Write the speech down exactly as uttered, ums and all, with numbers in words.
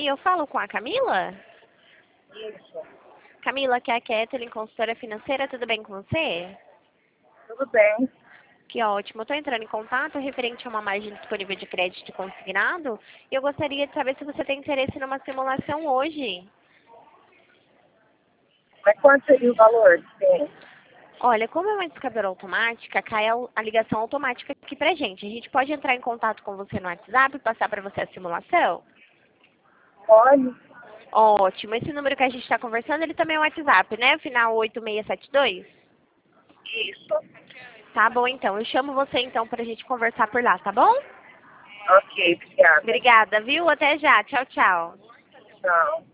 Oi, eu falo com a Camila? Isso. Camila, que é a Kathleen, consultora financeira, tudo bem com você? Tudo bem. Que ótimo. Eu estou entrando em contato referente a uma margem disponível de crédito consignado e eu gostaria de saber se você tem interesse numa simulação hoje. Mas quanto seria o valor? Sim. Olha, como é uma descabela automática, cai a a ligação automática aqui pra gente. A gente pode entrar em contato com você no WhatsApp e passar para você a simulação? Pode? Ótimo. Esse número que a gente está conversando, ele também é o WhatsApp, né? Final oito seis sete dois? Isso. Tá bom, então. Eu chamo você, então, pra gente conversar por lá, tá bom? Ok, obrigada. Obrigada, viu? Até já. Tchau, tchau. Tchau.